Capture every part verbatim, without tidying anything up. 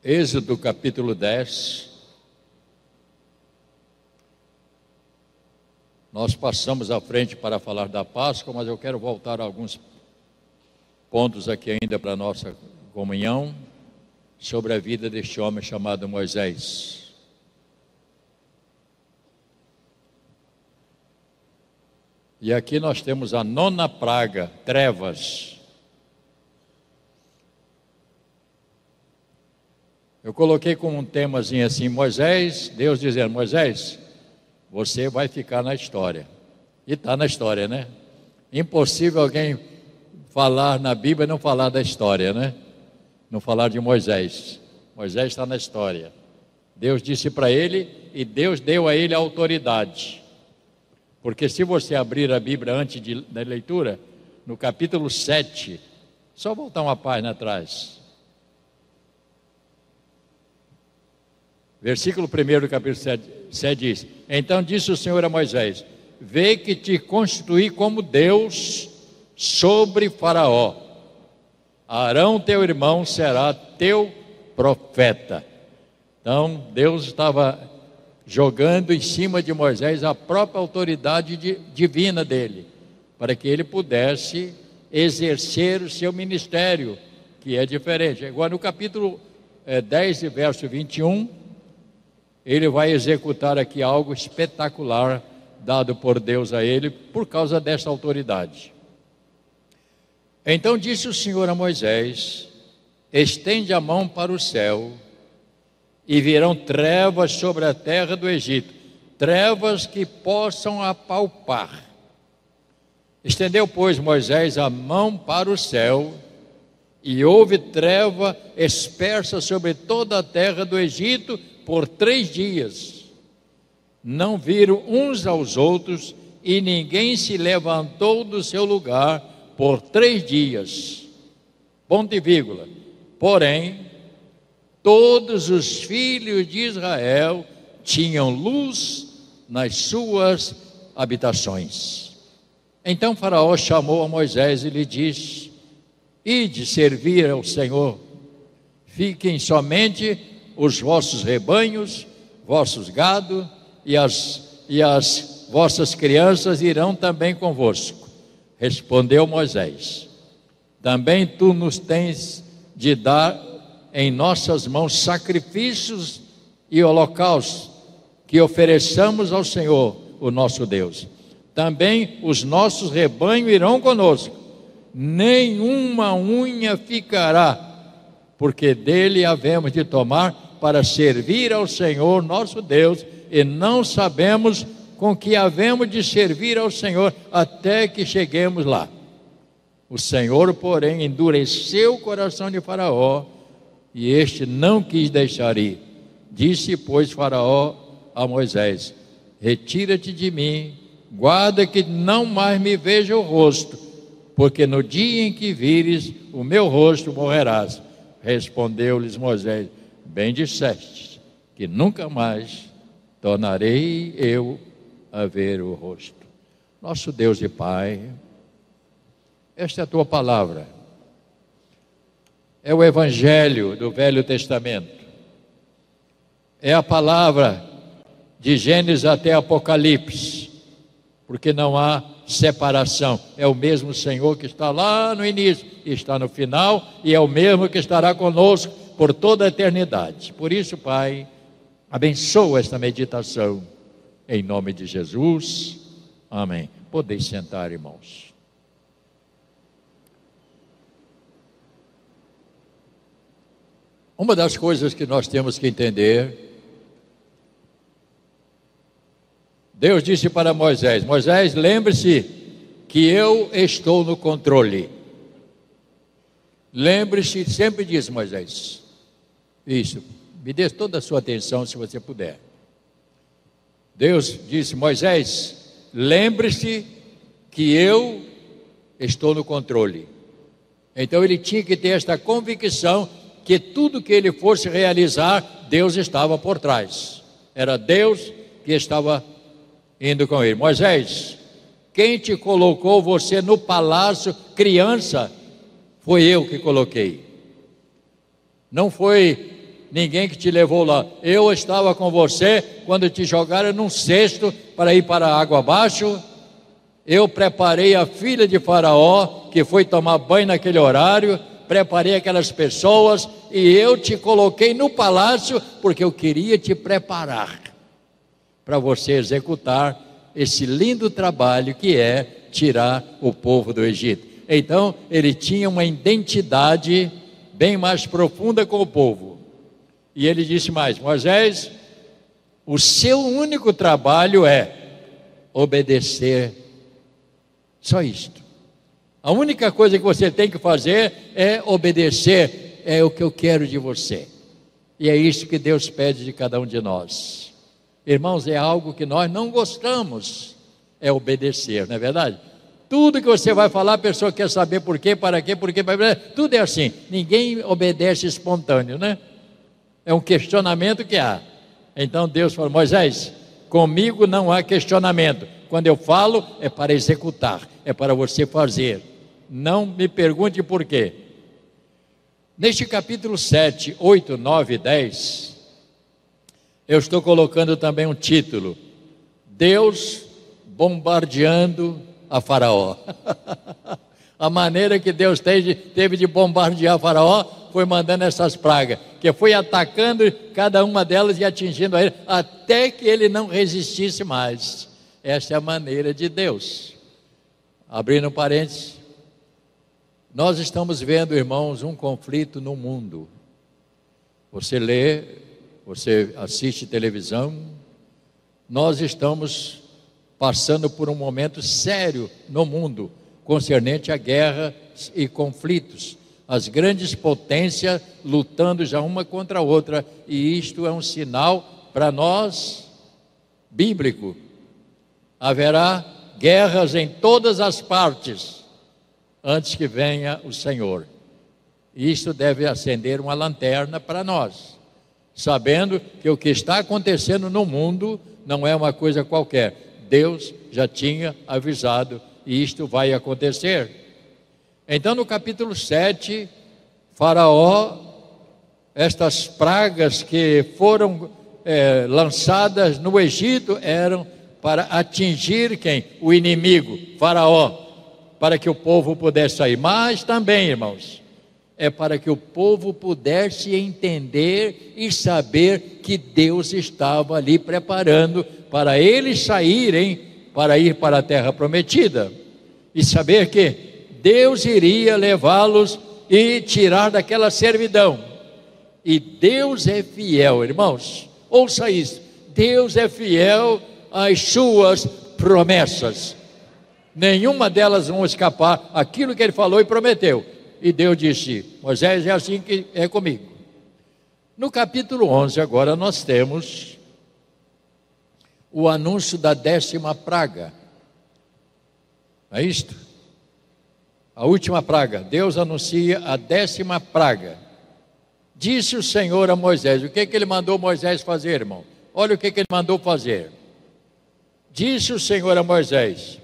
Êxodo capítulo dez. Nós passamos à frente para falar da Páscoa, mas eu quero voltar a alguns pontos aqui ainda para a nossa comunhão, sobre a vida deste homem chamado Moisés. E aqui nós temos a nona praga, trevas. Eu coloquei como um temazinho assim, Moisés, Deus dizendo, Moisés, você vai ficar na história. E está na história, né? Impossível alguém falar na Bíblia e não falar da história, né? Não falar de Moisés. Moisés está na história. Deus disse para ele e Deus deu a ele a autoridade. Porque se você abrir a Bíblia antes de, da leitura, no capítulo sete, só voltar uma página atrás. Versículo primeiro do capítulo sete diz, então disse o Senhor a Moisés, vê que te constituí como Deus sobre Faraó. Arão teu irmão será teu profeta. Então Deus estava jogando em cima de Moisés a própria autoridade de, divina dele, para que ele pudesse exercer o seu ministério, que é diferente. Agora no capítulo é, dez, verso vinte e um, ele vai executar aqui algo espetacular, dado por Deus a ele, por causa dessa autoridade. Então disse o Senhor a Moisés, estende a mão para o céu, e virão trevas sobre a terra do Egito, trevas que possam apalpar. Estendeu, pois, Moisés a mão para o céu, e houve treva espersa sobre toda a terra do Egito por três dias. Não viram uns aos outros, e ninguém se levantou do seu lugar por três dias. Ponto e vírgula. Porém, todos os filhos de Israel tinham luz nas suas habitações. Então Faraó chamou a Moisés e lhe disse, ide servir ao Senhor, fiquem somente os vossos rebanhos, vossos gado e as, e as vossas crianças irão também convosco. Respondeu Moisés, também tu nos tens de dar em nossas mãos sacrifícios e holocaustos que ofereçamos ao Senhor, o nosso Deus. Também os nossos rebanhos irão conosco, nenhuma unha ficará, porque dele havemos de tomar para servir ao Senhor nosso Deus, e não sabemos com que havemos de servir ao Senhor até que cheguemos lá. O Senhor, porém, endureceu o coração de Faraó, e este não quis deixar ir. Disse, pois, Faraó a Moisés, retira-te de mim, guarda que não mais me veja o rosto, porque no dia em que vires o meu rosto morrerás. Respondeu-lhes Moisés, bem disseste, que nunca mais tornarei eu a ver o rosto. Nosso Deus e Pai, esta é a tua palavra. É o Evangelho do Velho Testamento. É a palavra de Gênesis até Apocalipse, porque não há separação. É o mesmo Senhor que está lá no início e está no final, e é o mesmo que estará conosco por toda a eternidade. Por isso, Pai, abençoa esta meditação, em nome de Jesus. Amém. Podeis sentar, irmãos. Uma das coisas que nós temos que entender, Deus disse para Moisés, Moisés, lembre-se que eu estou no controle. Lembre-se, sempre diz Moisés, isso, me dê toda a sua atenção se você puder. Deus disse, Moisés, lembre-se que eu estou no controle. Então ele tinha que ter esta convicção que tudo que ele fosse realizar, Deus estava por trás. Era Deus que estava indo com ele. Moisés, quem te colocou você no palácio, criança, foi eu que coloquei. Não foi ninguém que te levou lá. Eu estava com você quando te jogaram num cesto para ir para a água abaixo. Eu preparei a filha de Faraó, que foi tomar banho naquele horário, preparei aquelas pessoas e eu te coloquei no palácio porque eu queria te preparar para você executar esse lindo trabalho que é tirar o povo do Egito. Então ele tinha uma identidade bem mais profunda com o povo. E ele disse mais: Moisés, o seu único trabalho é obedecer, só isto. A única coisa que você tem que fazer é obedecer, é o que eu quero de você. E é isso que Deus pede de cada um de nós. Irmãos, é algo que nós não gostamos, é obedecer, não é verdade? Tudo que você vai falar, a pessoa quer saber por quê, para quê, por quê, para quê, tudo é assim. Ninguém obedece espontâneo, né? É um questionamento que há. Então Deus falou: Moisés, comigo não há questionamento. Quando eu falo, é para executar, é para você fazer. Não me pergunte por quê. Neste capítulo sete, oito, nove e dez, eu estou colocando também um título: Deus bombardeando a Faraó. A maneira que Deus teve, teve de bombardear Faraó foi mandando essas pragas, que foi atacando cada uma delas e atingindo a ele, até que ele não resistisse mais. Esta é a maneira de Deus. Abrindo um parênteses, nós estamos vendo, irmãos, um conflito no mundo. Você lê, você assiste televisão, nós estamos passando por um momento sério no mundo, concernente a guerra e conflitos. As grandes potências lutando já uma contra a outra, e isto é um sinal para nós bíblico. Haverá guerras em todas as partes antes que venha o Senhor. Isto deve acender uma lanterna para nós, sabendo que o que está acontecendo no mundo não é uma coisa qualquer. Deus já tinha avisado e isto vai acontecer. Então no capítulo sete, Faraó, estas pragas que foram é, lançadas no Egito eram para atingir quem? O inimigo, Faraó, para que o povo pudesse sair. Mas também, irmãos, é para que o povo pudesse entender e saber que Deus estava ali preparando para eles saírem, para ir para a terra prometida, e saber que Deus iria levá-los e tirar daquela servidão. E Deus é fiel, irmãos, ouça isso, Deus é fiel às suas promessas, nenhuma delas vão escapar, aquilo que ele falou e prometeu. E Deus disse: Moisés, é assim que é comigo. No capítulo onze agora nós temos o anúncio da décima praga. É isto? A última praga. Deus anuncia a décima praga. Disse o Senhor a Moisés. O que que ele mandou Moisés fazer, irmão? Olha o que que ele mandou fazer. Disse o Senhor a Moisés: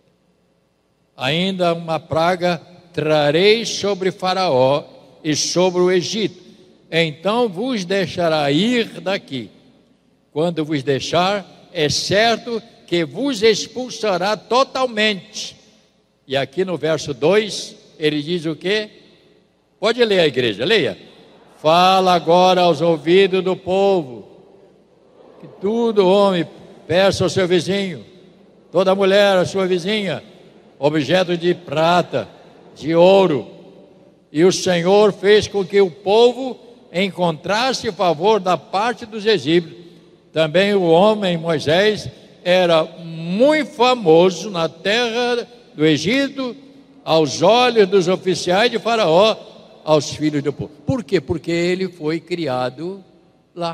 ainda uma praga trarei sobre Faraó e sobre o Egito, então vos deixará ir daqui. Quando vos deixar, é certo que vos expulsará totalmente. E aqui no verso dois, ele diz o quê? Pode ler, a igreja, leia. Fala agora aos ouvidos do povo, que todo homem peça ao seu vizinho, toda mulher à sua vizinha, objeto de prata, de ouro. E o Senhor fez com que o povo encontrasse favor da parte dos egípcios. Também o homem Moisés era muito famoso na terra do Egito, aos olhos dos oficiais de Faraó, aos filhos do povo. Por quê? Porque ele foi criado lá.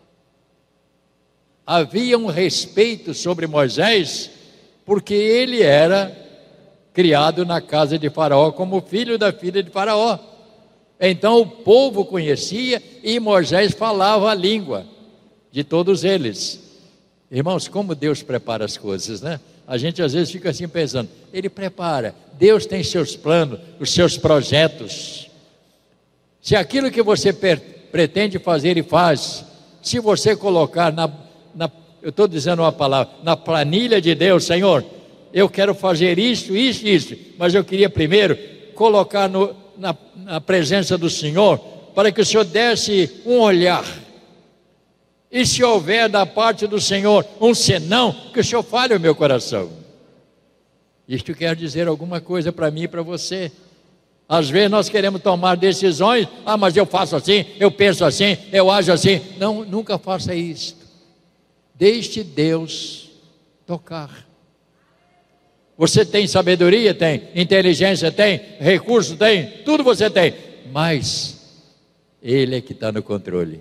Havia um respeito sobre Moisés, porque ele era criado na casa de Faraó, como filho da filha de Faraó. Então o povo conhecia e Moisés falava a língua de todos eles. Irmãos, como Deus prepara as coisas, né? A gente às vezes fica assim pensando, Ele prepara, Deus tem seus planos, os seus projetos. Se aquilo que você pretende fazer e faz, se você colocar na, na eu estou dizendo uma palavra, na planilha de Deus, Senhor, eu quero fazer isso, isso, isso, mas eu queria primeiro colocar no, na, na presença do Senhor, para que o Senhor desse um olhar, e se houver da parte do Senhor um senão, que o Senhor fale o meu coração. Isto quer dizer alguma coisa para mim e para você. Às vezes nós queremos tomar decisões, ah, mas eu faço assim, eu penso assim, eu ajo assim. Não, nunca faça isso. Deixe Deus tocar. Você tem sabedoria? Tem. Inteligência? Tem. Recurso? Tem. Tudo você tem. Mas Ele é que está no controle.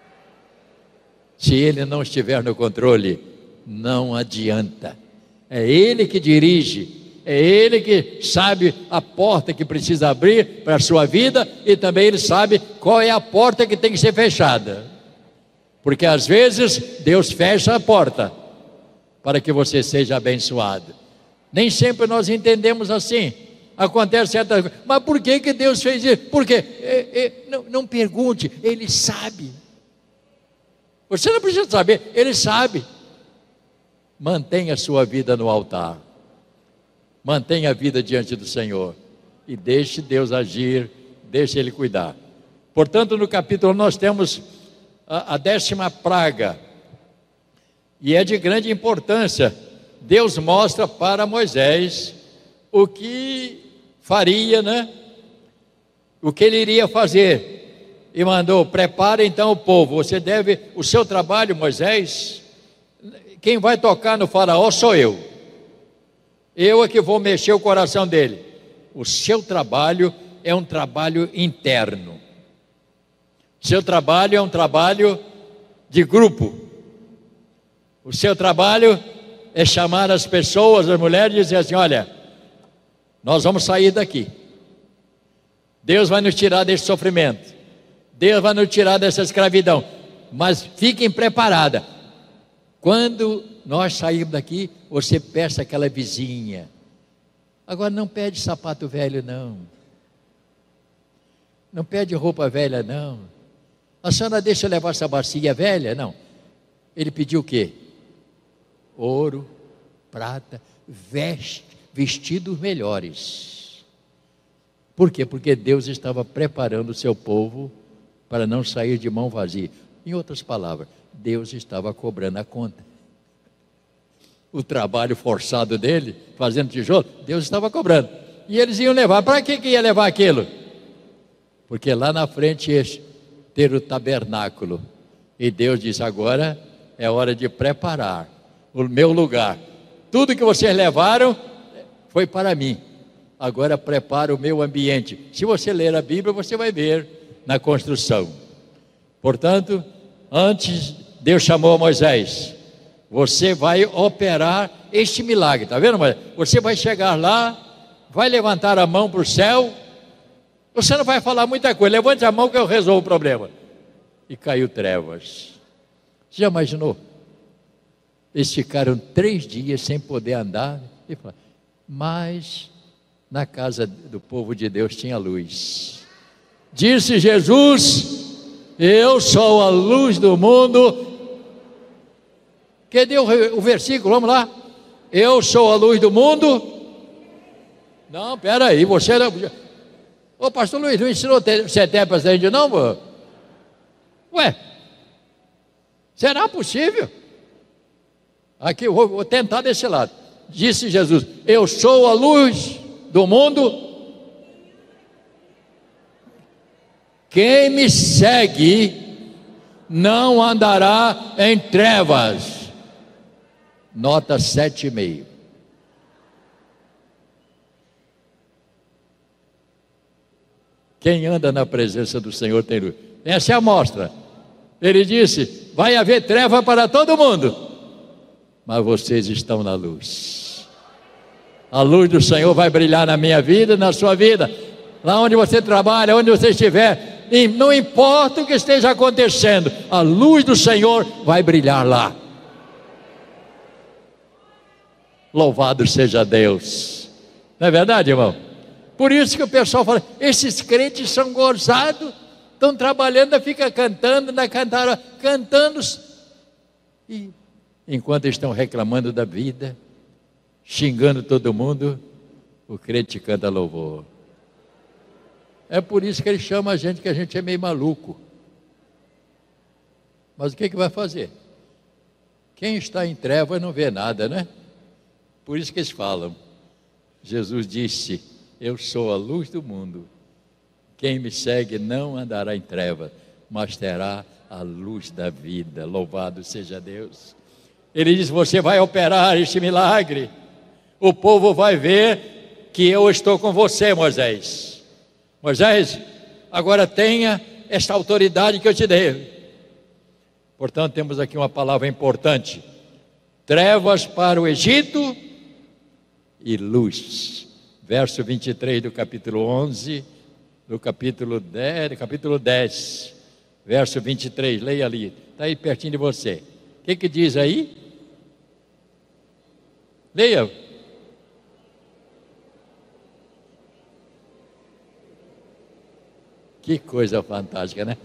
Se Ele não estiver no controle, não adianta. É Ele que dirige. É Ele que sabe a porta que precisa abrir para a sua vida, e também Ele sabe qual é a porta que tem que ser fechada. Porque às vezes Deus fecha a porta para que você seja abençoado. Nem sempre nós entendemos assim. Acontece certas coisas. Mas por que que Deus fez isso? Por quê? É, é, não, não pergunte, Ele sabe. Você não precisa saber, Ele sabe. Mantenha a sua vida no altar. Mantenha a vida diante do Senhor. E deixe Deus agir, deixe Ele cuidar. Portanto, no capítulo nós temos a, a décima praga. E é de grande importância. Deus mostra para Moisés o que faria, né? O que ele iria fazer. E mandou: prepare então o povo. Você deve, o seu trabalho, Moisés, quem vai tocar no faraó sou eu. Eu é que vou mexer o coração dele. O seu trabalho é um trabalho interno. Seu trabalho é um trabalho de grupo. O seu trabalho é chamar as pessoas, as mulheres, e dizer assim: olha, nós vamos sair daqui. Deus vai nos tirar desse sofrimento. Deus vai nos tirar dessa escravidão. Mas fiquem preparadas. Quando nós sairmos daqui, você peça aquela vizinha. Agora não pede sapato velho, não. Não pede roupa velha, não. A senhora deixa eu levar essa bacia velha? Não. Ele pediu o quê? Ouro, prata, veste, vestidos melhores. Por quê? Porque Deus estava preparando o seu povo para não sair de mão vazia. Em outras palavras, Deus estava cobrando a conta. O trabalho forçado dele, fazendo tijolo, Deus estava cobrando. E eles iam levar. Para que que ia levar aquilo? Porque lá na frente ia ter o tabernáculo. E Deus disse: agora é hora de preparar o meu lugar. Tudo que vocês levaram foi para mim. Agora prepara o meu ambiente. Se você ler a Bíblia, você vai ver na construção. Portanto, antes Deus chamou a Moisés: você vai operar este milagre. Está vendo, Moisés? Você vai chegar lá, vai levantar a mão para o céu. Você não vai falar muita coisa. Levante a mão que eu resolvo o problema. E caiu trevas. Você já imaginou? Eles ficaram três dias sem poder andar. E falaram, mas na casa do povo de Deus tinha luz. Disse Jesus: eu sou a luz do mundo. Cadê o, o versículo? Vamos lá. Eu sou a luz do mundo. Não, peraí, você não... Ô pastor Luiz, não ensinou sete para a gente não? Pô? Ué, será possível? Aqui eu vou, vou tentar desse lado. Disse Jesus: eu sou a luz do mundo. Quem me segue não andará em trevas. Nota sete e meio. Quem anda na presença do Senhor tem luz. Essa é a amostra. Ele disse: vai haver treva para todo mundo, mas vocês estão na luz. A luz do Senhor vai brilhar na minha vida, na sua vida, lá onde você trabalha, onde você estiver, e não importa o que esteja acontecendo, a luz do Senhor vai brilhar lá. Louvado seja Deus. Não é verdade, irmão? Por isso que o pessoal fala: esses crentes são gozados, Estão trabalhando, ainda fica cantando, ainda cantaram, cantando. E enquanto estão reclamando da vida, xingando todo mundo, o crente canta louvor. É por isso que ele chama a gente, que a gente é meio maluco. Mas o que, que vai fazer? Quem está em trevas não vê nada, né? Por isso que eles falam. Jesus disse: eu sou a luz do mundo. Quem me segue não andará em trevas, mas terá a luz da vida. Louvado seja Deus. Ele diz: você vai operar este milagre. O povo vai ver que eu estou com você, Moisés. Moisés, agora tenha esta autoridade que eu te dei. Portanto, temos aqui uma palavra importante: trevas para o Egito e luz. Verso vinte e três do capítulo onze, do capítulo dez, capítulo dez, verso vinte e três, leia ali, está aí pertinho de você. O que que diz aí? Leia. Que coisa fantástica, né?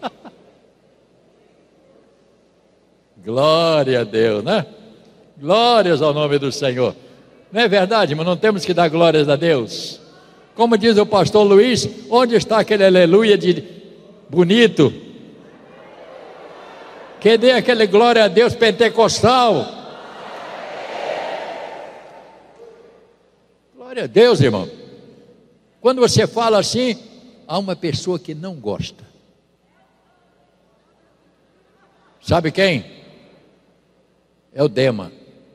Glória a Deus, né? Glórias ao nome do Senhor. Não é verdade, mas não temos que dar glórias a Deus? Como diz o pastor Luiz, onde está aquele aleluia de bonito? Que dê aquele glória a Deus pentecostal. Glória a Deus, irmão. Quando você fala assim, há uma pessoa que não gosta. Sabe quem? É o Dema.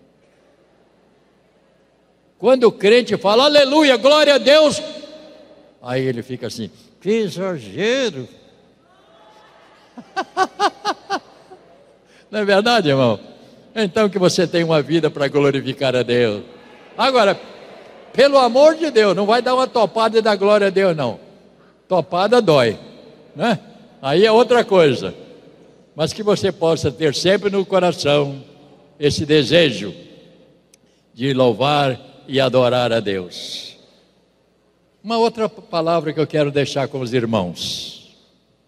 Quando o crente fala aleluia, glória a Deus, aí ele fica assim: que exagero. Não é verdade, irmão? Então que você tem uma vida para glorificar a Deus. Agora, pelo amor de Deus, não vai dar uma topada e dar glória a Deus, não. Topada dói, né? Aí é outra coisa. Mas que você possa ter sempre no coração esse desejo de louvar e adorar a Deus. Uma outra palavra que eu quero deixar com os irmãos: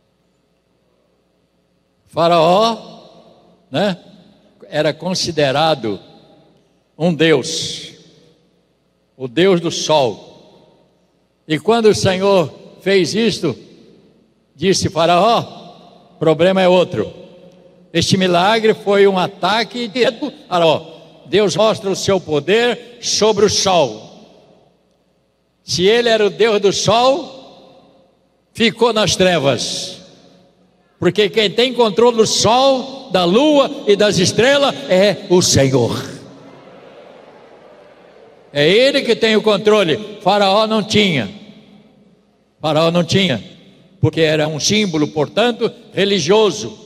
Faraó, né, era considerado um deus, o deus do sol. E quando o Senhor fez isto, disse: Faraó, o problema é outro. Este milagre foi um ataque direto a Faraó. Deus mostra o seu poder sobre o sol. Se ele era o Deus do sol, ficou nas trevas. Porque quem tem controle do sol, da lua e das estrelas é o Senhor. É ele que tem o controle. Faraó não tinha. Faraó não tinha, porque era um símbolo, portanto, religioso.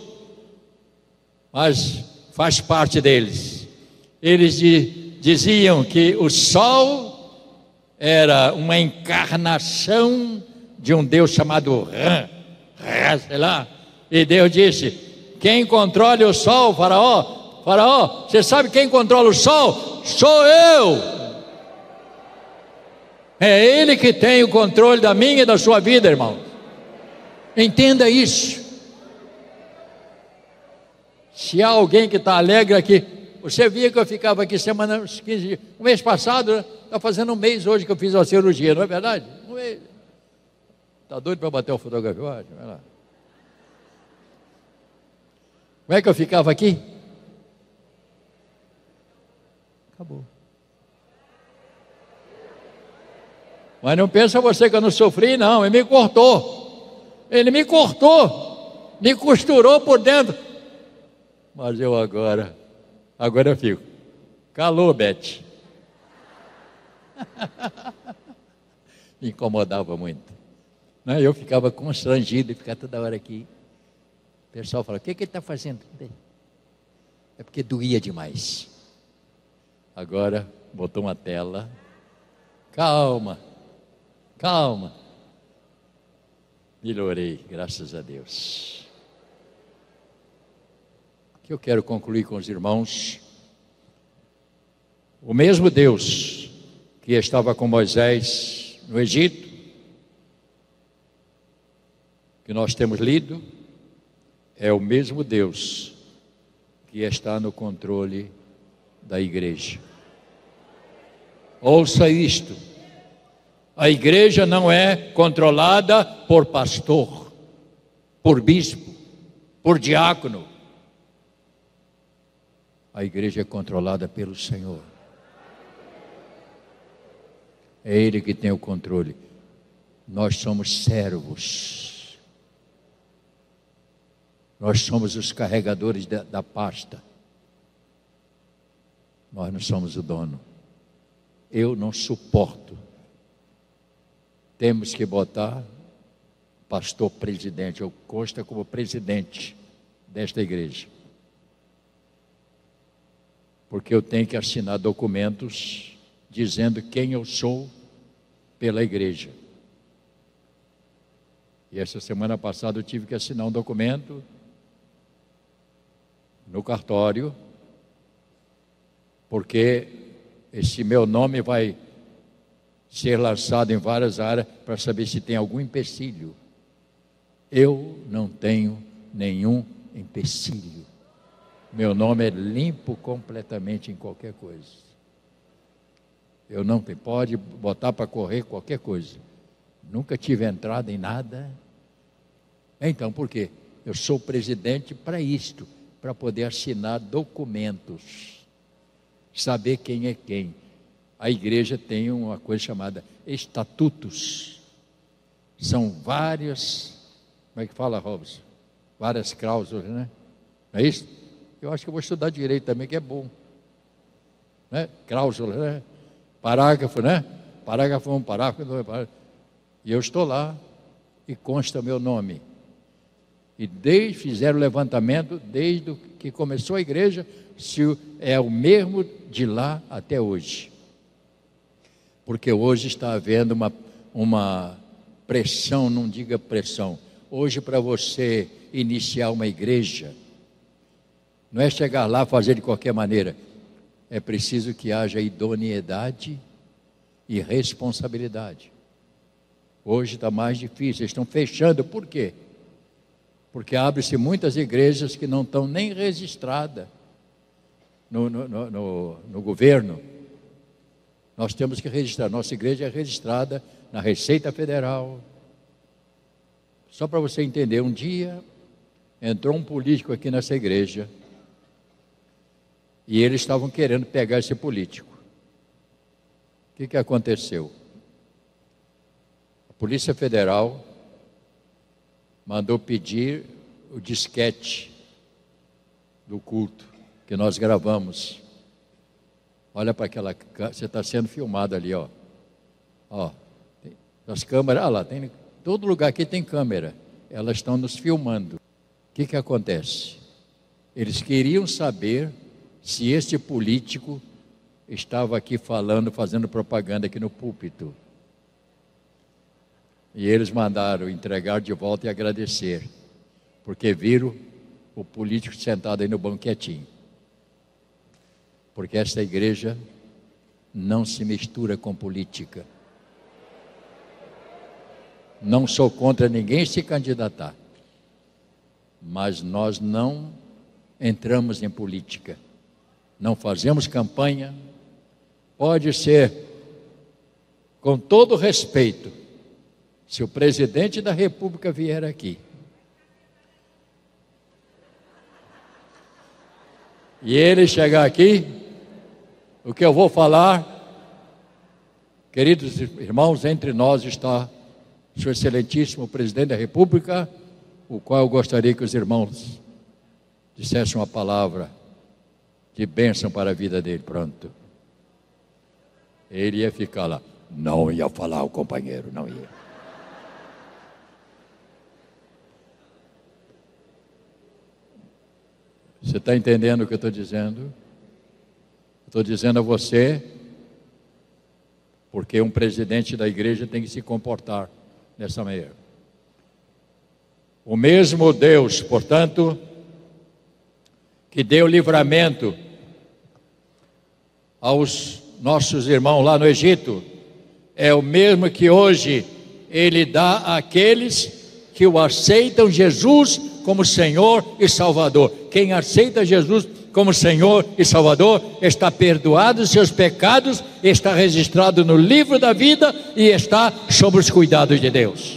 Mas faz parte deles. Eles diziam que o sol era uma encarnação de um Deus chamado Rã, Rã, sei lá. E Deus disse: quem controla o sol, Faraó? Faraó, você sabe quem controla o sol? Sou eu. É ele que tem o controle da minha e da sua vida, irmão. Entenda isso. Se há alguém que está alegre aqui, você via que eu ficava aqui semana, quinze dias, o mês passado, está fazendo um mês hoje que eu fiz uma cirurgia, não é verdade? Um mês. Está doido para bater uma fotografia? Vai lá. Como é que eu ficava aqui? Acabou. Mas não pensa você que eu não sofri, não. Ele me cortou. Ele me cortou. Me costurou por dentro. Mas eu agora, agora eu fico. Calou, Bete. Me incomodava muito. Não, eu ficava constrangido de ficar toda hora aqui. O pessoal fala: o que, que ele está fazendo? É porque doía demais. Agora botou uma tela. Calma, calma. Melhorei, graças a Deus. O que eu quero concluir com os irmãos: o mesmo Deus que estava com Moisés no Egito, que que nós temos lido é o mesmo Deus que está no controle da igreja. Ouça isto: a igreja não é controlada por pastor, por bispo, por diácono. A igreja é controlada pelo Senhor. É Ele que tem o controle. Nós somos servos. Nós somos os carregadores da, da pasta. Nós não somos o dono. Eu não suporto. Temos que botar pastor presidente. Eu consta como presidente desta igreja. Porque eu tenho que assinar documentos dizendo quem eu sou pela igreja. E essa semana passada eu tive que assinar um documento no cartório, porque esse meu nome vai ser lançado em várias áreas para saber se tem algum empecilho. Eu não tenho nenhum empecilho. Meu nome é limpo completamente em qualquer coisa. Eu não tenho, pode botar para correr qualquer coisa. Nunca tive entrada em nada. Então, por quê? Eu sou presidente para isto, para poder assinar documentos, saber quem é quem. A igreja tem uma coisa chamada estatutos. São várias, como é que fala, Robson? Várias cláusulas, né? Não é isso? Eu acho que eu vou estudar direito também, que é bom. Né? Cláusula, né? Parágrafo, né? Parágrafo um, parágrafo dois, parágrafo. E eu estou lá e consta o meu nome. E desde fizeram o levantamento, desde que começou a igreja, se é o mesmo de lá até hoje. Porque hoje está havendo uma, uma pressão, não diga pressão. Hoje, para você iniciar uma igreja, não é chegar lá e fazer de qualquer maneira. É preciso que haja idoneidade e responsabilidade. Hoje está mais difícil, estão fechando. Por quê? Porque abre-se muitas igrejas que não estão nem registradas no, no, no, no, no governo. Nós temos que registrar. Nossa igreja é registrada na Receita Federal. Só para você entender, um dia entrou um político aqui nessa igreja e eles estavam querendo pegar esse político. O que, que aconteceu? A Polícia Federal mandou pedir o disquete do culto que nós gravamos. Olha para aquela, você está sendo filmado ali, ó. Ó, tem, as câmeras, ah lá, tem, todo lugar aqui tem câmera. Elas estão nos filmando. O que que acontece? Eles queriam saber se este político estava aqui falando, fazendo propaganda aqui no púlpito. E eles mandaram entregar de volta e agradecer, porque viram o político sentado aí no banco quietinho. Porque esta igreja não se mistura com política. Não sou contra ninguém se candidatar, mas nós não entramos em política, não fazemos campanha. Pode ser, com todo respeito, se o presidente da República vier aqui e ele chegar aqui, o que eu vou falar, queridos irmãos, entre nós está o seu excelentíssimo presidente da República, o qual eu gostaria que os irmãos dissessem uma palavra de bênção para a vida dele. Pronto. Ele ia ficar lá. Não ia falar o companheiro, não ia. Você está entendendo o que eu estou dizendo? Estou dizendo a você, porque um presidente da igreja tem que se comportar dessa maneira. O mesmo Deus, portanto, que deu livramento aos nossos irmãos lá no Egito, é o mesmo que hoje Ele dá àqueles que o aceitam Jesus como Senhor e Salvador. Quem aceita Jesus como Senhor e Salvador está perdoado os seus pecados, está registrado no livro da vida e está sob os cuidados de Deus.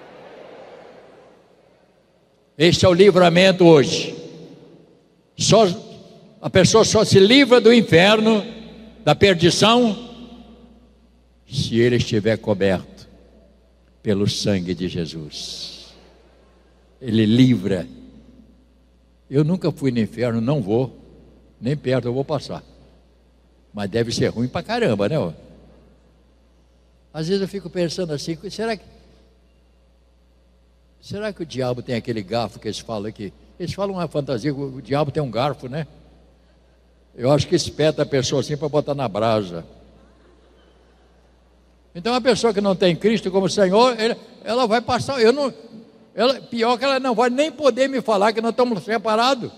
Este é o livramento hoje. Só, a pessoa só se livra do inferno, da perdição, se ele estiver coberto pelo sangue de Jesus. Ele livra. Eu nunca fui no inferno, não vou, nem perto eu vou passar. Mas deve ser ruim pra caramba, né? Às vezes eu fico pensando assim, será que será que o diabo tem aquele garfo que eles falam aqui? Eles falam uma fantasia, o diabo tem um garfo, né? Eu acho que espeta a pessoa assim para botar na brasa. Então a pessoa que não tem Cristo como Senhor, ele, ela vai passar, eu não, ela, pior que ela não vai nem poder me falar que nós estamos separados.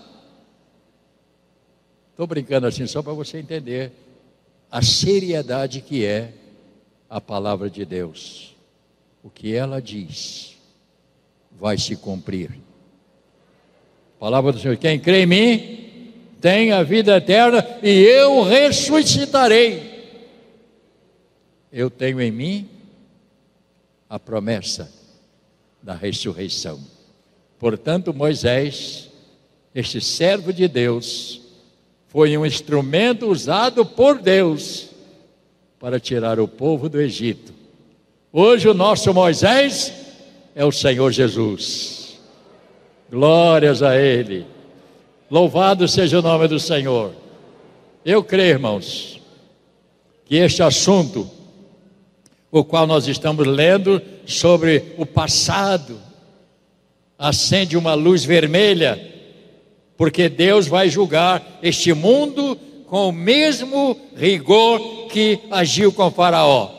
Estou brincando assim só para você entender a seriedade que é a palavra de Deus. O que ela diz vai se cumprir. A palavra do Senhor: quem crê em mim tem a vida eterna e eu ressuscitarei. Eu tenho em mim a promessa da ressurreição. Portanto, Moisés, este servo de Deus, foi um instrumento usado por Deus para tirar o povo do Egito. Hoje o nosso Moisés é o Senhor Jesus. Glórias a Ele. Louvado seja o nome do Senhor. Eu creio, irmãos, que este assunto, o qual nós estamos lendo sobre o passado, acende uma luz vermelha, porque Deus vai julgar este mundo com o mesmo rigor que agiu com Faraó.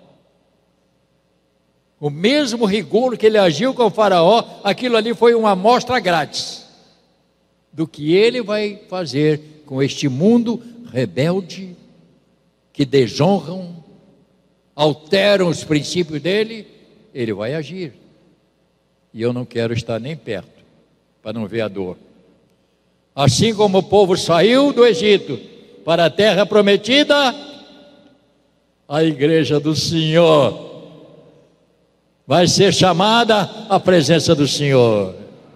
O mesmo rigor que ele agiu com Faraó, aquilo ali foi uma amostra grátis do que ele vai fazer com este mundo rebelde, que desonram, alteram os princípios dele. Ele vai agir, e eu não quero estar nem perto, para não ver a dor. Assim como o povo saiu do Egito para a terra prometida, a igreja do Senhor vai ser chamada à presença do Senhor.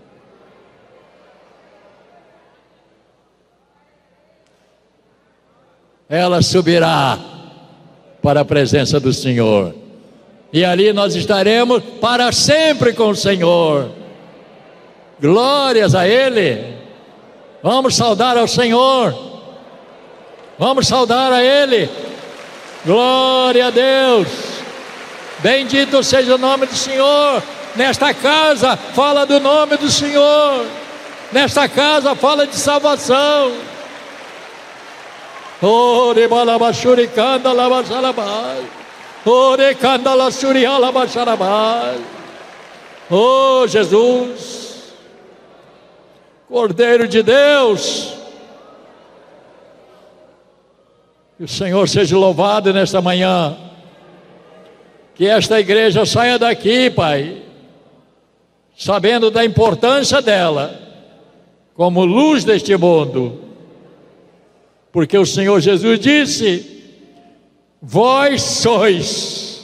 Ela subirá para a presença do Senhor, e ali nós estaremos para sempre com o Senhor. Glórias a Ele. Vamos saudar ao Senhor, vamos saudar a Ele. Glória a Deus. Bendito seja o nome do Senhor. Nesta casa fala do nome do Senhor, nesta casa fala de salvação. Ore balabashuri kanda labashalabai. Ore kanda lasuri alabashalabai. Oh Jesus, Cordeiro de Deus, que o Senhor seja louvado nesta manhã. Que esta igreja saia daqui, Pai, sabendo da importância dela, como luz deste mundo. Porque o Senhor Jesus disse: vós sois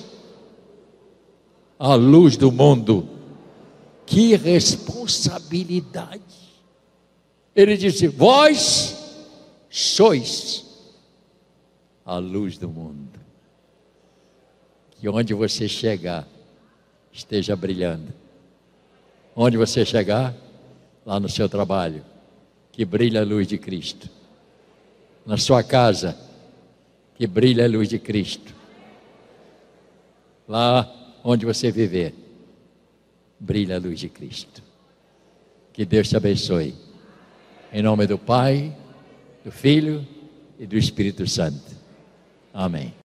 a luz do mundo. Que responsabilidade! Ele disse: vós sois a luz do mundo. Que onde você chegar, esteja brilhando. Onde você chegar, lá no seu trabalho, que brilhe a luz de Cristo. Na sua casa, que brilhe a luz de Cristo. Lá onde você viver, brilhe a luz de Cristo. Que Deus te abençoe. Em nome do Pai, do Filho e do Espírito Santo. Amém.